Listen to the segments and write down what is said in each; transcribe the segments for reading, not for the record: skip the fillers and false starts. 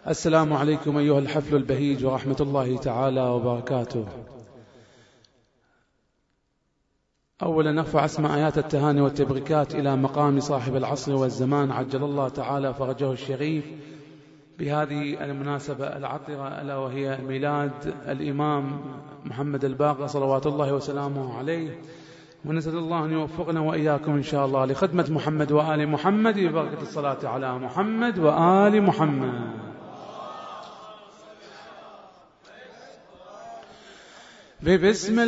السلام عليكم أيها الحفل البهيج ورحمة الله تعالى وبركاته. أولا نرفع أسماء آيات التهاني والتبريكات إلى مقام صاحب العصر والزمان عجل الله تعالى فرجه الشريف بهذه المناسبة العطرة، ألا وهي ميلاد الإمام محمد الباقر صلوات الله وسلامه عليه، ونسأل الله أن يوفقنا وإياكم إن شاء الله لخدمة محمد وآل محمد ببركة الصلاة على محمد وآل محمد. بسم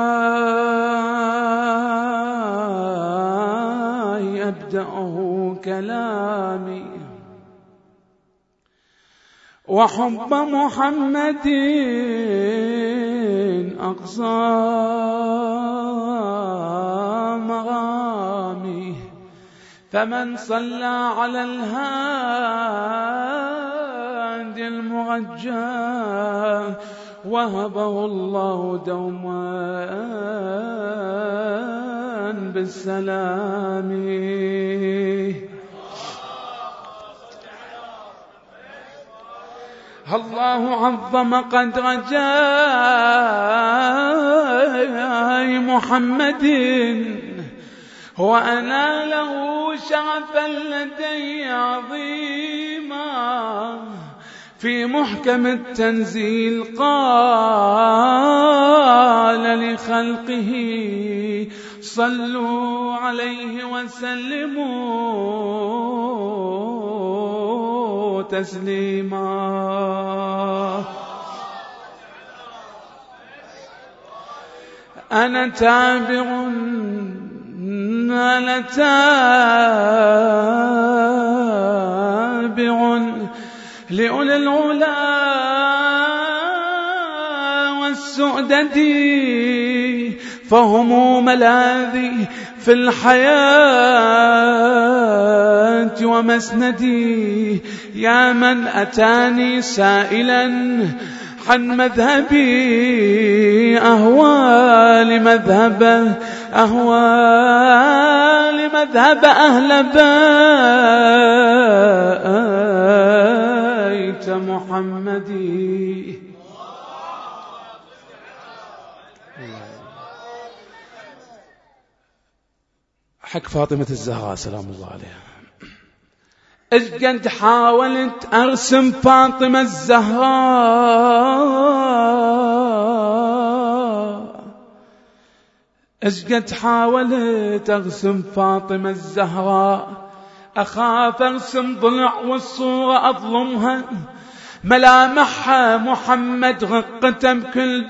الله أبدأه كلامي، وحب محمد أقصى مغامي، فمن صلى على الهادي المرجى وهبه الله دوما بالسلام. الله عظم قدر جاه محمد، وأنا له شرفا لدي عظيما، في محكم التنزيل قال لخلقه صلوا عليه وسلموا تسليما. أنا تابع لأولي العلا والسؤدد، فهم ملاذي في الحياة ومسندي. يا من أتاني سائلا عن مذهبي أهوى لمذهب أهل بيت محمدي. حق فاطمة الزهراء سلام الله عليها، إذ قد حاولت أرسم فاطمة الزهراء، إذ قد حاولت أرسم فاطمة الزهراء، أخاف أرسم ضلع والصورة أظلمها، ملامحها محمد غقتها بكل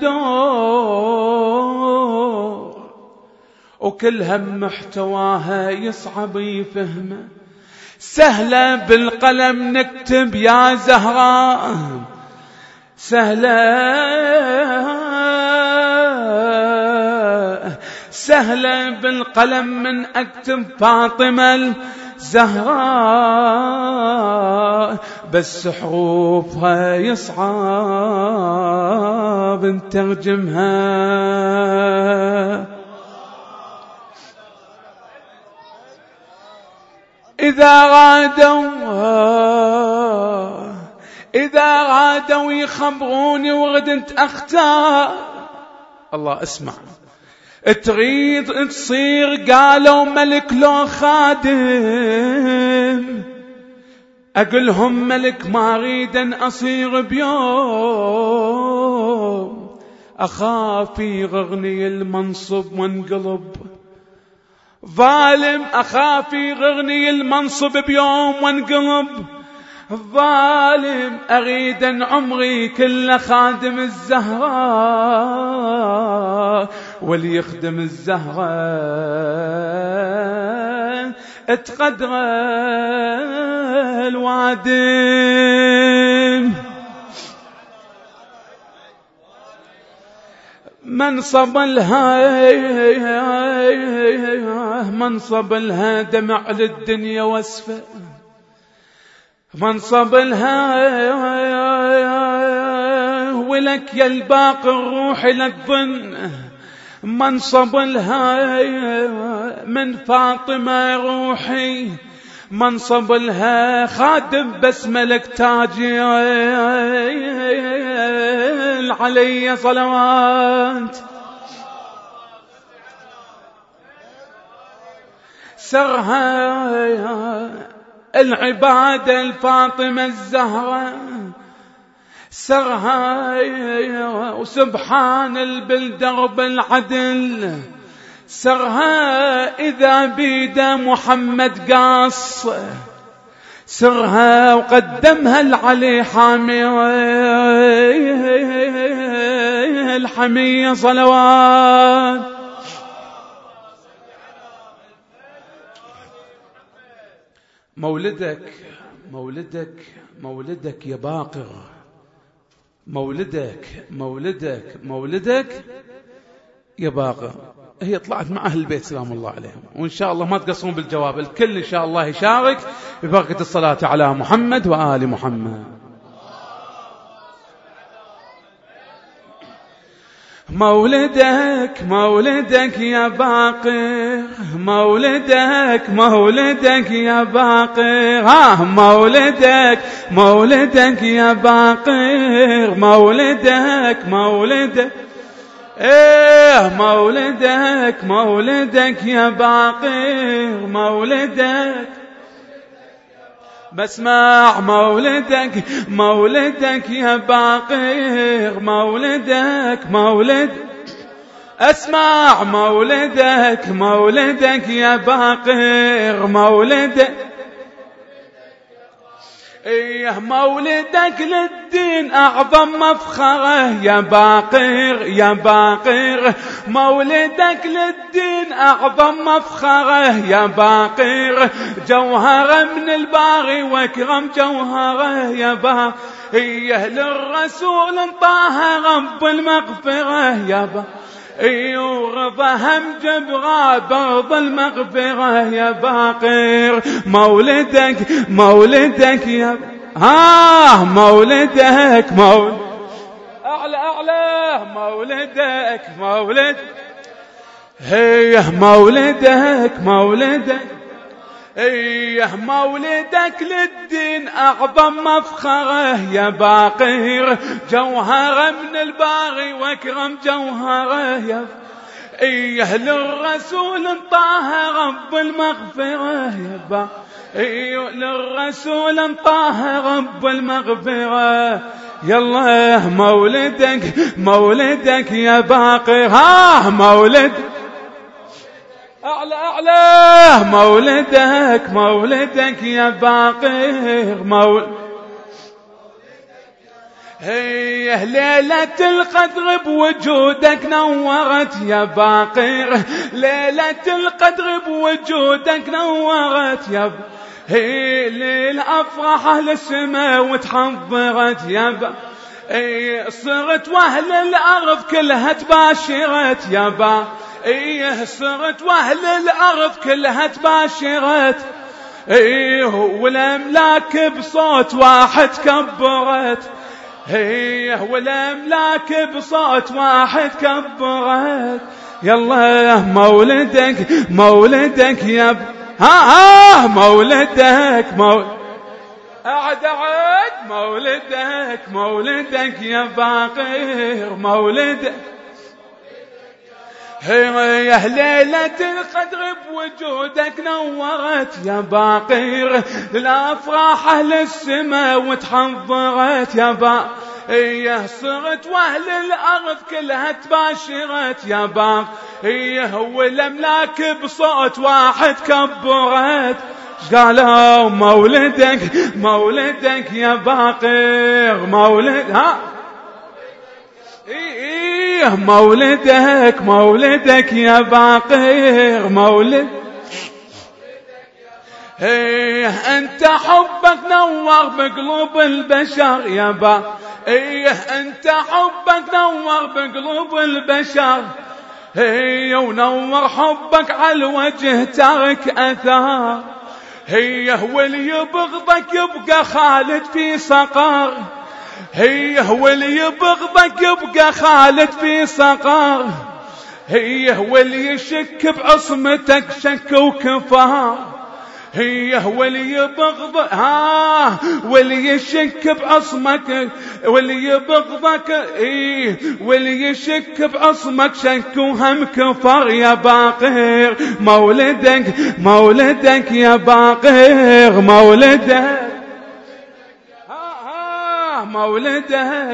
دور، وكلها محتواها يصعب يفهمه. سهلة بالقلم نكتب يا زهراء، سهلة بالقلم من أكتب فاطمة الزهراء، بس حروفها يصعب نترجمها. إذا غادوا يخبروني وغدت أختار. الله اسمع، تريد تصير قالوا ملك لو خادم، أقلهم ملك ما أريد أن أصير بيوم، أخاف يغرني المنصب وانقلب ظالم، أخاف يغرني المنصب بيوم وانقلب ظالم. أريد أن عمري كله خادم الزهراء، واللي يخدم الزهراء اتقدر الوادم. منصب لها دمع للدنيا واسفة، منصب لها ولك يا الباقي الروح لا تظن، منصب لها من فاطمة روحي منصب لها خادم بس ملك تاجي علي صلوات. سرها العبادة الفاطمة الزهرة، سرها وسبحان البلدرب العدل، سرها إذا بيده محمد قاص، سرها وقدمها العلي حامي الحمية صلوات. مولدك مولدك مولدك يا باقر، مولدك مولدك مولدك يا باقر. هي طلعت مع أهل البيت سلام الله عليهم، وإن شاء الله ما تقصرون بالجواب، الكل إن شاء الله يشارك ببركة الصلاة على محمد وآل محمد. مولدك مولدك يا باقر، مولدك مولدك يا باقر، مولدك مولدك يا باقر، مولدك مولدك مولدك مولدك يا باقر، مولدك بسمع مولدك مولدك يا باقر، مولدك مولد اسمع مولدك مولدك يا باقر، مولدك مولدك للدين أعظم مفخره يا باقر يا باقر، مولدك للدين أعظم مفخره يا باقر، جوهره من الباري واكرم جوهره يا باقر، للرسول انطاها رب المغفرة يا باقر، ورضهم جبرا برض المغفرة يا باقر، مولدك مولدك يا مولدك أعلى أعلى مولدك مولد مولدك مولدك مولدك للدين أعظم مفخره يا باقر، جوهره من الباغي واكرم جوهره يا للرسول انطاها رب المغفرة يا باقر، للرسول انطاها رب المغفرة. يلا مولدك مولدك يا باقر، مولد أعلى أعلى مولدك مولدك يا باقر، هي ليلة القدر بوجودك نورت يا باقر، ليلة القدر بوجودك نورت يا باقر، هي ليلة أفرح أهل السماء وتحضرت يا باقر، صرت وأهل الأرض كلها تباشرت يا باقر، صرت وأهل الأرض كلها تباشرت، والأملاك بصوت واحد كبرت، والأملاك بصوت واحد كبرت. يلا مولدك مولدك يا مولدك أعد أعد مولدك مولدك يا باقر، مولدك يا ليلة القدر بوجودك نورت يا باقر، للأفراح أهل السماء وتحضرت يا باقر، صرت وأهل الأرض كلها تباشرت يا باقر، والأملاك بصوت واحد كبرت، قالوا مولدك مولدك يا باقر، مولد مولدك مولدك يا باقر، مولد أنت حبك نور بقلوب البشر يا باقر، أنت حبك نور بقلوب البشر، ونور حبك على الوجه ترك أثار، واللي يبغضك يبقى خالد في صقر، واللي يبغضك يبقى خالد في صقر، واللي يشك بعصمتك شك وكفار، هي واللي يبغضك واللي يشك بعصمك، واللي يبغضك واللي يشك بعصمك شك وهم كفر يا باقر مولدك، مولدك يا باقر مولدك، مولدك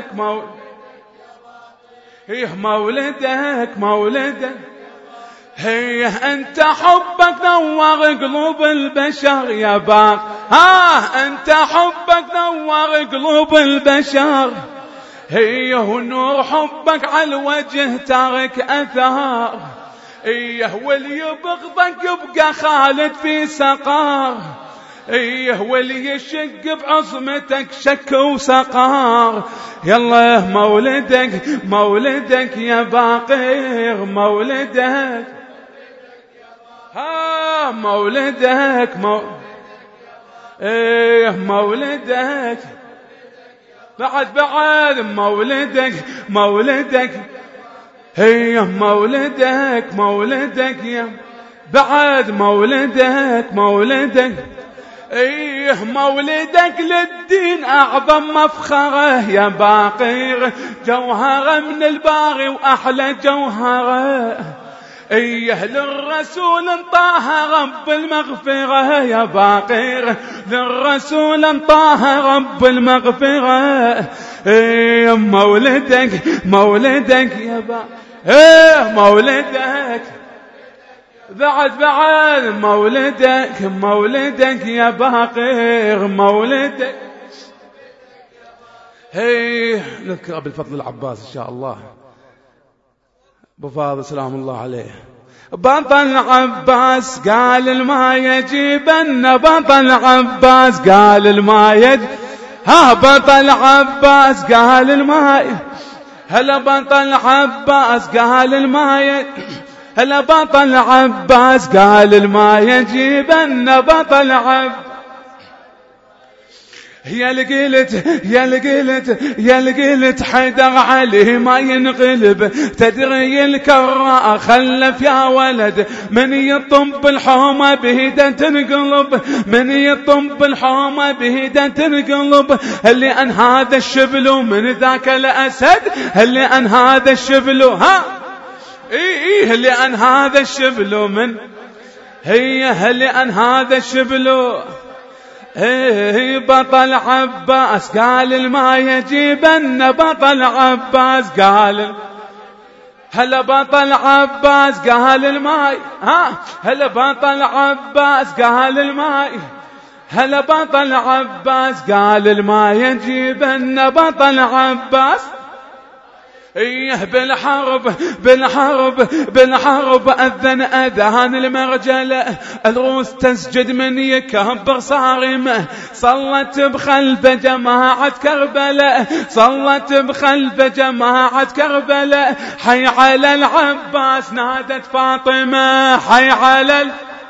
مولدك مولدك. هي أنت حبك نور قلوب البشر يا باق، أنت حبك نور قلوب البشر، هي ونور حبك على الوجه ترك أثار، إيه واللي يبغضك يبقى خالد في سقار، إيه واللي يشق بعصمتك شك وسقار. يلا مولدك، مولدك يا باقر مولدك، مولدك إيه مولدك، بعد مولدك، مولدك هي مولدك، مولدك يا بعد مولدك، مولدك ايه مولدك للدين اعظم مفخره يا باقر، جوهره من الباغي واحلى جوهره، ايه للرسول انطاها رب المغفره يا باقر، للرسول انطاها رب المغفره، ايه مولدك، مولدك يا باقر، ايه مولدك بعد مولدك، مولدك يا باقر مولدك. هي نذكر بالفضل العباس إن شاء الله أبو فاضل سلام الله عليه. بطل عباس قال الما يجيبن، بطل عباس قال الما يجيب، بطل عباس قال الما، هلا بطل عباس قال الما يجيب، هلا بطل عباس قال الما يجيبن، بطل عباس يا لقلت حيدر عليه ما ينقلب، تدري الكراء خلف يا ولد، من يطب الحومة بهدى تنقلب، من يطب الحومة بهدى تنقلب، اللي أن هذا الشبل من ذاك الأسد، اللي أن هذا الشبل إيه اللي أن هذا الشبل من هي اللي أن هذا الشبل، إيه بطل عباس قال الما يجيبن، بطل عباس قال هلا بطل عباس قال الماء، هلا بطل عباس قال الماء، هلا بطل عباس قال الماء يجيبن، بطل عباس إيه بالحرب أذن أذان المرجلة، الروس تسجد من يكبر صارمة، صلت بخلف جماعة كربلاء، صلت بخلف جماعة كربلاء، حي على العباس نادت فاطمة، حي على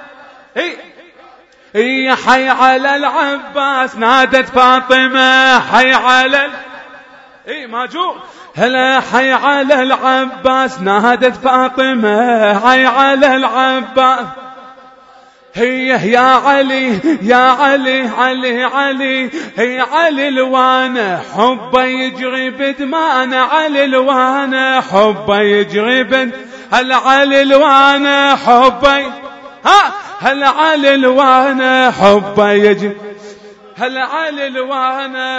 حي على العباس نادت فاطمة، حي على ماجور، هلا حي على العباس نادت فاطمة، حي على العباس، هي يا علي يا علي علي علي، هي علي الوانه حبه يجري بدمانه، علي الوانه حبه يجري هلا علي الوانه حبه، هلا علي الوانه حبه يجري، هلا علي الوانه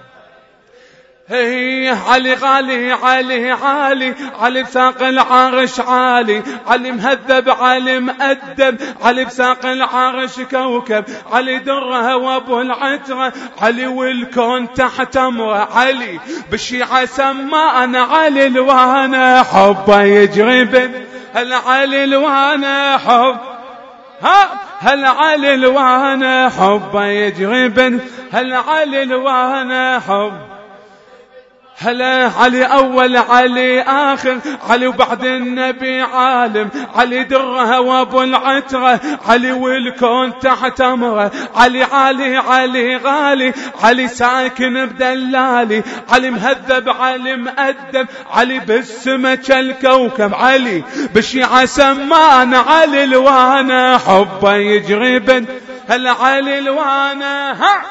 هي علي غالي علي عالي، علي بساق العرش عالي، علي مهذب علي مؤدب، علي بساق العرش كوكب، علي دره وابو العترة، علي والكون تحت امره، علي بالشيعة سمانا، علي الوانه حبه يجري هل علي الوانه حب، هل علي الوانه حبه يجري هل علي الوانه حب، هلا علي أول علي آخر، علي وبعد النبي عالم، علي دره وابو العترة، علي والكون تحت أمره، علي علي علي غالي، علي ساكن بدلالي، علي مهذب علي مؤدب، علي بالسمك الكوكب، علي بالشيعة سمان، علي الوانه حبه يجري هل علي الوانا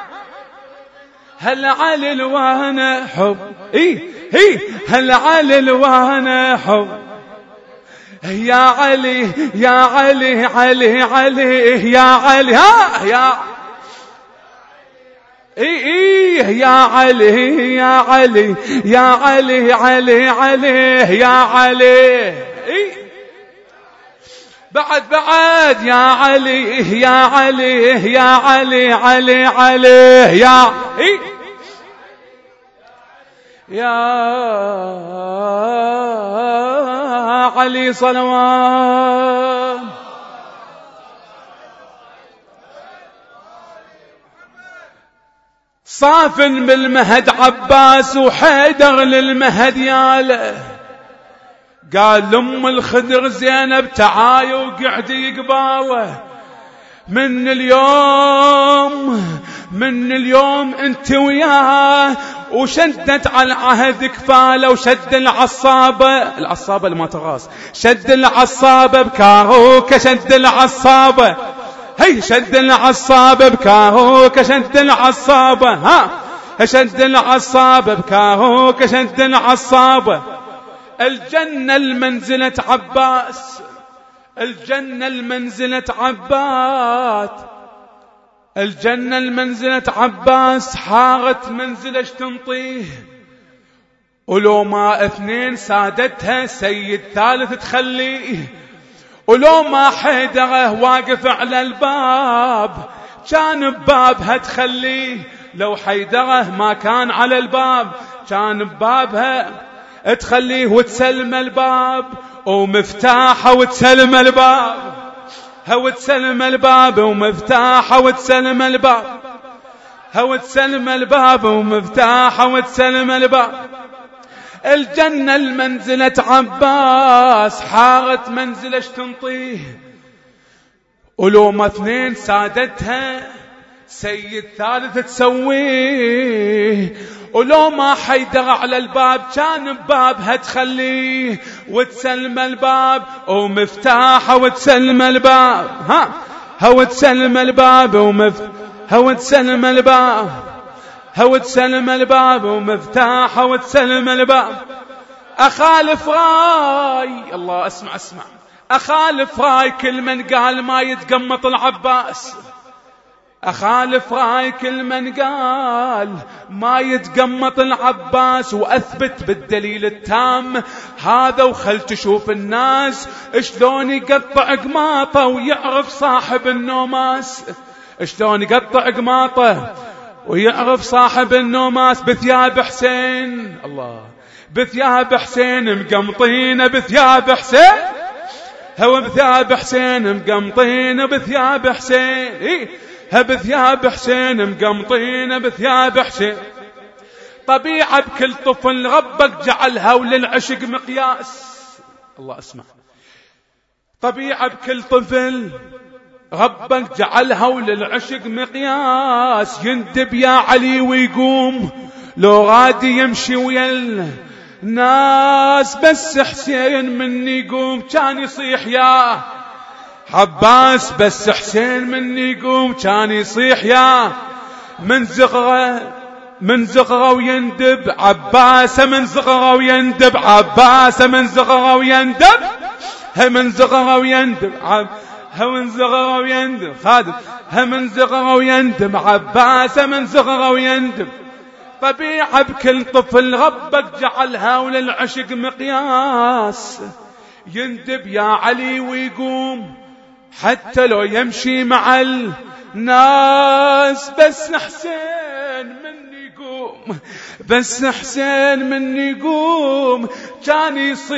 هل علي الوانا حب هل علي الوانا حب يا علي يا علي علي علي يا علي يا يا علي يا علي يا علي علي علي يا علي بعد يا علي يا علي يا علي علي علي يا علي صلوات صاف بالمهد عباس وحيدر للمهد ياله قال لأم الخدر زينب تعاي وقعد يقباله من اليوم انت وياه وشدت على عهد كفاله وشد العصابة اللي ما تغاص شد العصابة بكاروك شد العصابة شد العصابة بكاروك شد العصابة شد العصابة بكاروك شد العصابة الجنة المنزلة عباس الجنة المنزلة عباس الجنة المنزلة عباس حارت منزلة تنطيه ولو ما اثنين سادتها سيد ثالث تخليه ولو ما حيدره واقف على الباب كان ببابها تخليه لو حيدره ما كان على الباب كان ببابها تخليه وتسلم الباب ومفتاحه وتسلم الباب وتسلم الباب ومفتاحه وتسلم الباب وتسلم الباب ومفتاحه وتسلم الباب الجنة المنزلة عباس حارت منزلة تنطيه ولو ما اثنين سادتها سيد ثالث تسويه ولو ما حيدر على الباب كان ببابها تخليه وتسلم الباب ومفتاحه وتسلم الباب وتسلم الباب وتسلم الباب وتسلم الباب ومفتاحه وتسلم الباب أخالف راي الله اسمع أخالف راي كل من قال ما يتقمط العباس أخالف راي كل من قال ما يتقمط العباس وأثبت بالدليل التام هذا وخل تشوف الناس شلون يقطع قماطه ويعرف صاحب النوماس شلون يقطع قماطه ويعرف صاحب النوماس بثياب حسين الله بثياب حسين مقمطين بثياب حسين هو بثياب حسين مقمطين بثياب حسين بثياب حسين مقمطين بثياب حسين طبيعة بكل طفل ربك جعلها وللعشق مقياس الله اسمع طبيعة بكل طفل ربك جعلها وللعشق مقياس يندب يا علي ويقوم لو غادي يمشي ويا الناس بس حسين من يقوم كان يصيح يا عباس بس حسين من يقوم كان يصيح يا من زغره ويندب عباس من زغره ويندب عباس من زغره ويندب من زغره ويندب من زغره ويندب خادم من زغره ويندب عباس من زغره ويندب طبيعة بكل طفل ربك جعلها وللعشق مقياس يندب يا علي ويقوم حتى لو يمشي مع الناس بس حسين من يقوم بس حسين من يقوم كان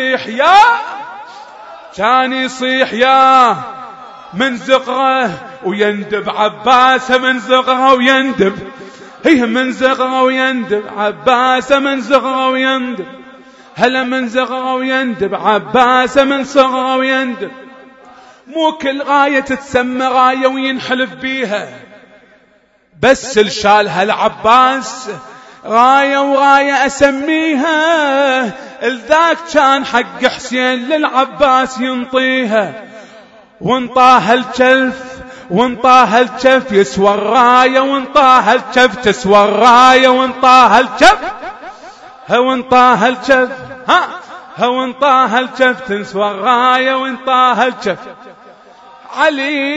يصيح يا من زغره ويندب عباس من زغره ويندب من زغره ويندب عباس من زغره ويندب هلا من زغره ويندب عباس من صغره ويندب مو كل غاية تتسمى غاية وينحلف بيها بس الشال هالعباس غاية وغاية أسميها الذاك كان حق حسين للعباس ينطيها وانطاها الكلف وانطاها الجف يسوى الراية، وانطاها الجف تسوى الراية، وانطاها الجف وانطاها الجف وانطاها الجف تسوى الراية، وانطاها الجف. علي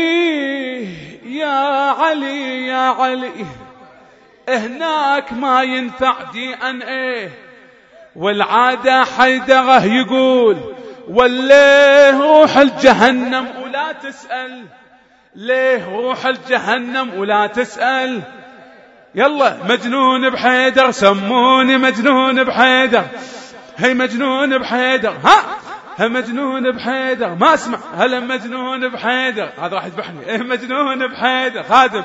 يا علي يا علي هناك ما ينفع دي ان ايه، والعادة حيدره يقول والليه روح الجهنم ولا تسأل، ليه روح الجهنم ولا تسأل. يلا مجنون بحيدر سموني مجنون بحيدر، هي مجنون بحيدر ها مجنون بحيدر، ما اسمع هلا مجنون بحيدر، هذا راح يذبحني. ايه مجنون بحيدر خادم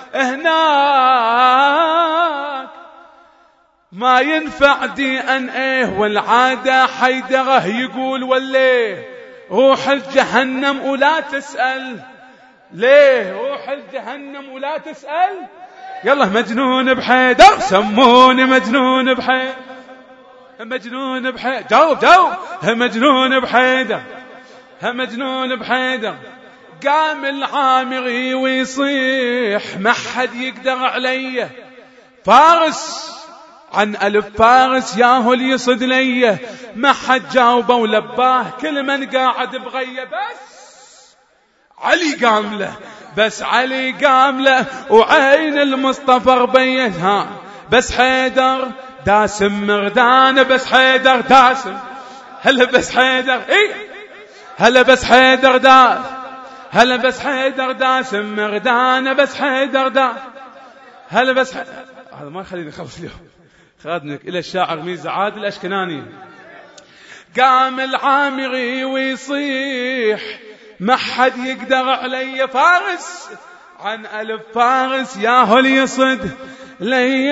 هناك ما ينفع دي ان ايه، والعادة حيدره يقول والليه روح الجهنم ولا تسأل، ليه روح الجهنم ولا تسأل. يلا مجنون بحيدر سموني مجنون بحيدر، مجنون بحيدر جاوب مجنون بحيدر مجنون بحيدر. قام العامري ويصيح ما حد يقدر علي، فارس عن ألف فارس ياهو اللي يصد لي، ما حد جاوبه ولباه كل من قاعد بغيه، بس علي قام له، بس علي قام له وعين المصطفى ربيتها، بس حيدر داسم مردان، بس حيدر داسم هلا بس حيدر هلا بس حيدر داس، هلا بس حيدر داسم مردان، بس حيدر داس هلا بس هذا ما خليني اخلص اليوم، خادنك إلى الشاعر ميزة عادل الأشكناني. قام العامري ويصيح ما حد يقدر علي، فارس عن ألف فارس ياهو اللي يصد لي،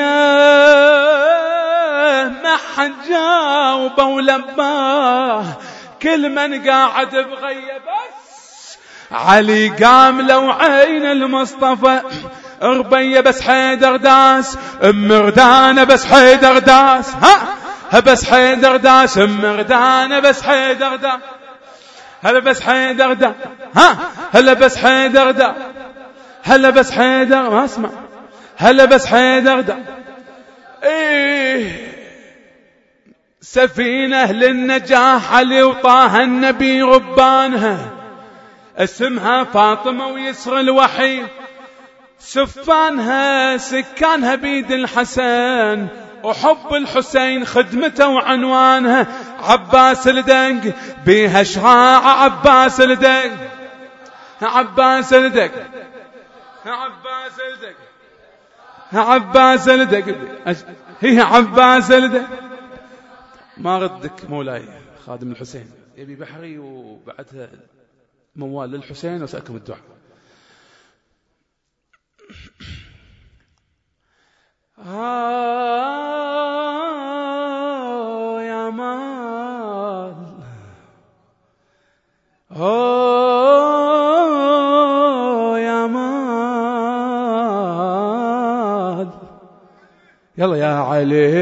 ما حد جاوبه ولباه كل من قاعد بغيه، بس علي قام لو عين المصطفى ربية، بس حيدر داس مردانة، بس حيدر داس بس حيدر داس مردانة، بس حيدر داس هلا بس حيدر داس هلا بس حيدر داس هلا بس حيدر ما اسمع هلا بس حيدر داس. سفينة للنجاح علي وطه النبي ربانها، اسمها فاطمة ويسر الوحي، سفانها سكانها بيد الحسن، وحب الحسين خدمته وعنوانها، عباس الدق بيها شراع، عباس الدق عباس الدق عباس الدق عباس الدق هي عباس الدق. ما ردك مولاي خادم الحسين، يبي بحري وبعدها موال للحسين وسألكم الدعاء. يا مال يا مال، يلا يا علي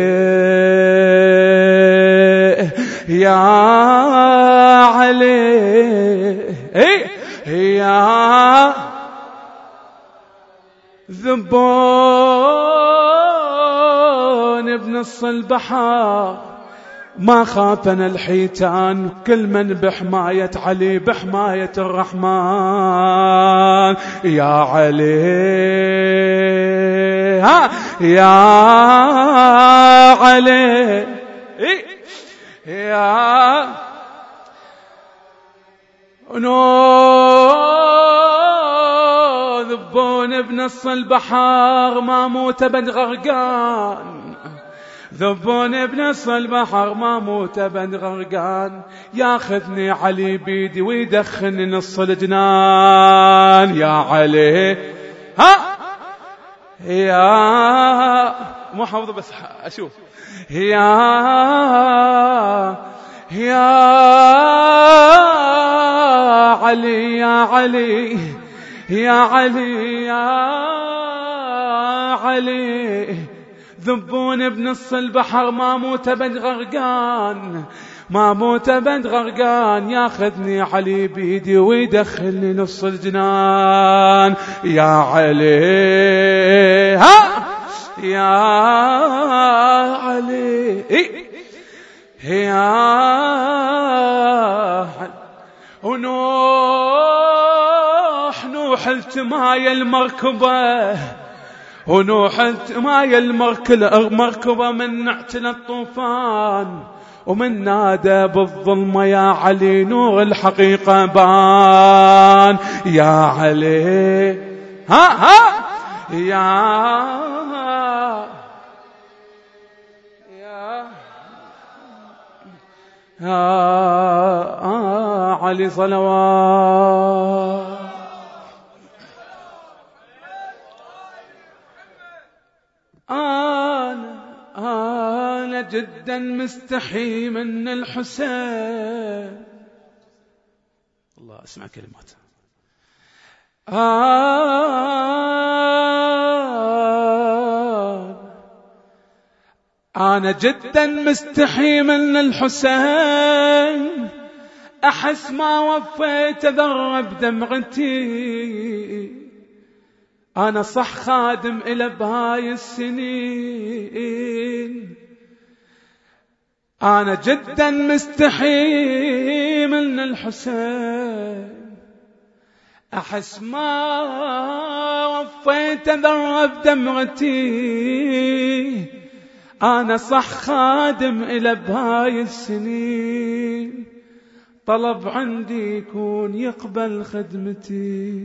يا علي يا ذبون بنص البحر، ما خافنا الحيتان كل من بحماية علي بحماية الرحمن. يا علي يا علي يا ذبون بنص البحر ما موت بد غرقان، ذبون بنص البحر ما موت بد غرقان، ياخذني علي بيدي ويدخلني نص الجنان. يا علي يا مو حافظه بس اشوف يا علي يا علي يا علي يا علي ذبون بنص البحر ما موت بد غرقان، ما موت بد غرقان، ياخذني علي بيدي ويدخلني نص الجنان. يا علي ها يا علي يا علي. ونوح التمايا المركبة، ونوح التمايا المركبة من نعتل الطوفان، ومن نادى بالظلمة يا علي نور الحقيقة بان. يا علي ها يا علي صلوات. أنا جدا مستحي من الحسين. الله اسمع كلمات. أنا جدا مستحي من الحسين، أحس ما وفيت ذرب دمعتي. أنا صح خادم إلى بهاي السنين، أنا جدا مستحي من الحسين، أحس ما وفيت ذرب دمعتي. أنا صح خادم إلى بهاي السنين، طلب عندي يكون يقبل خدمتي.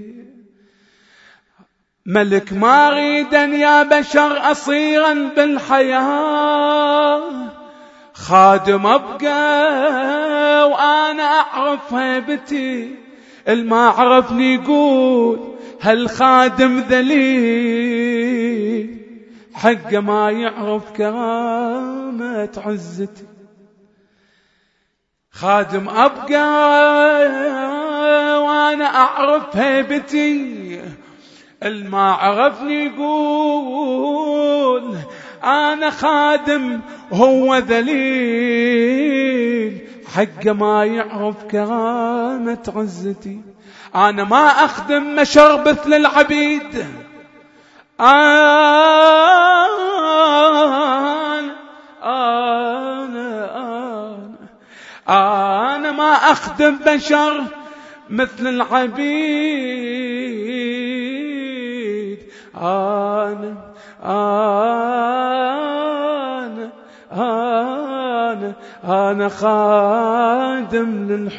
ملك ما أريدا يا بشر أصيرا بالحياة، خادم أبقى وأنا أعرف هيبتي. الما عرفني يقول هالخادم ذليل، حق ما يعرف كرامة عزتي. خادم أبقى وأنا أعرف هيبتي، الما عرفني يقول أنا خادم هو ذليل، حق ما يعرف كرامة عزتي. أنا ما أخدم مشربث للعبيد، أنا ما أخدم بشر مثل العبيد. أنا خادم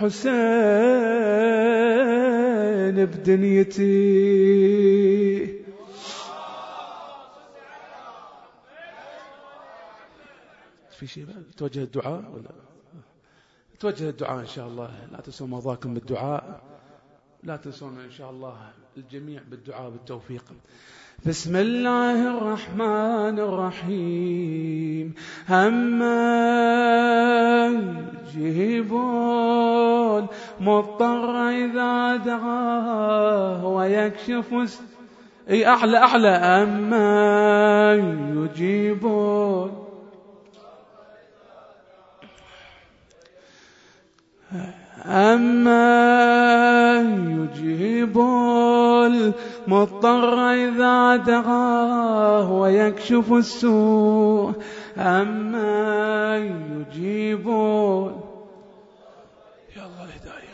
للحسين بدنيتي. في شيء توجه الدعاء ولا توجه الدعاء؟ إن شاء الله لا تنسوا مرضاكم بالدعاء، لا تنسون إن شاء الله الجميع بالدعاء بالتوفيق. بسم الله الرحمن الرحيم. أما يجيب المضطر إذا دعاه ويكشف أي أعلى أعلى. أما يجيب المضطر إذا دعاه ويكشف السوء. أما يجيب يا الله الهداية.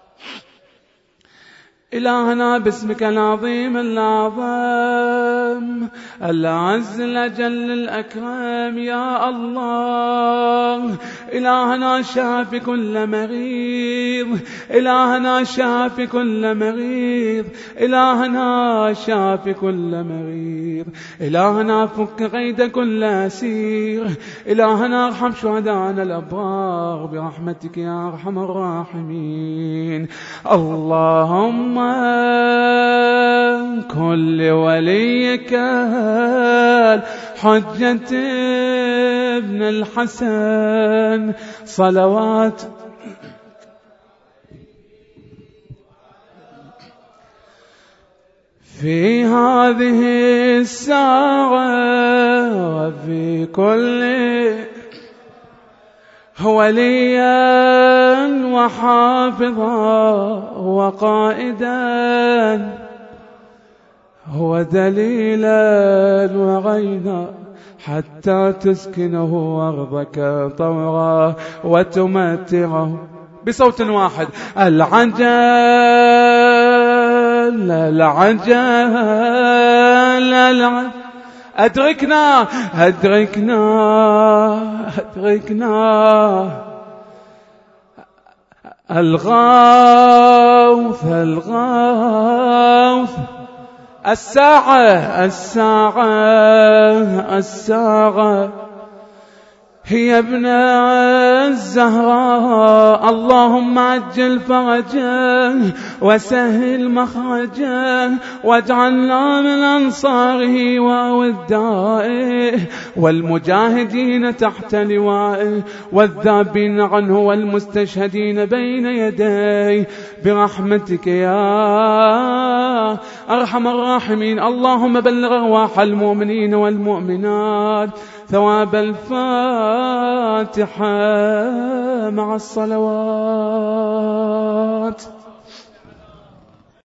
إلهنا باسمك العظيم الأعظم العز الأجل الأكرم يا الله. إلهنا شافي كل مريض، إلهنا شافي كل مريض، إلهنا شافي كل مريض. إلهنا فك قيد كل أسير. إلهنا ارحم شهدانا الأبرار برحمتك يا أرحم الراحمين. اللهم كل وليك حجة ابن الحسن صلوات في هذه الساعة وفي كل وليا وحافظا وقائدا هو دليلا وغينا حتى تسكنه أرضك طوعا وتمتعه. بصوت واحد: العجل العجل العجل أدركنا أدركنا أدركنا الغوث الغوث الساعة الساعة الساعة هي ابن الزهراء. اللهم عجل فرجه وسهل مخرجه واجعلنا من أنصاره وأودائه والمجاهدين تحت لوائه والذابين عنه والمستشهدين بين يديه برحمتك يا أرحم الراحمين. اللهم بلغ أرواح المؤمنين والمؤمنات ثواب الفاتحة مع الصلوات.